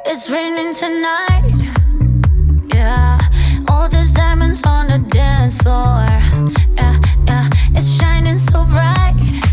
It's raining tonight. Yeah, all these diamonds on the dance floor. Yeah, yeah, it's shining so bright.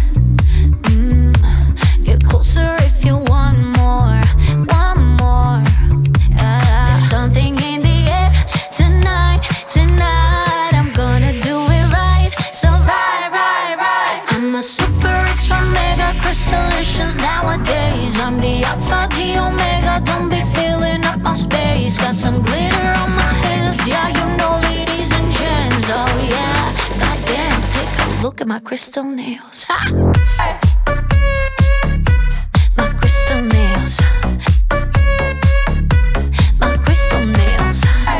Get closer if you want more, want more. Yeah, there's something in the air tonight, tonight. I'm gonna do it right, so right, right, right. I'm a super rich omega crystallicious nowadays. I'm the alpha, the omega. Don't be filling up my space. Got some glitter on my hands, yeah, you know, ladies and gents. Oh yeah, goddamn, take a look at my crystal nails. Ha! My crystal nails. My crystal nails.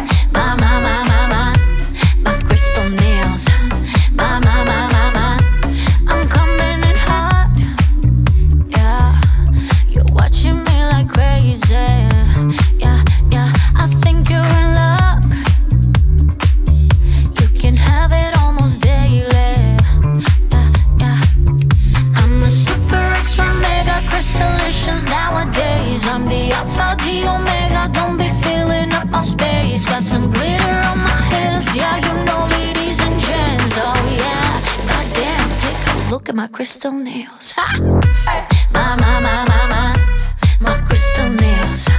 My crystal nails. My. I'm coming in hot. Yeah, you're watching me like crazy. Yeah, yeah, I think you're in luck. You can have it almost daily. Yeah, yeah. I'm a super extra mega crystallicious nowadays. I'm the alpha, the omega. Don't be filling up my space. Got some glitter on my hands, yeah, you know, ladies and gents. Oh yeah, goddamn, take a look at my crystal nails. Ha! My crystal nails.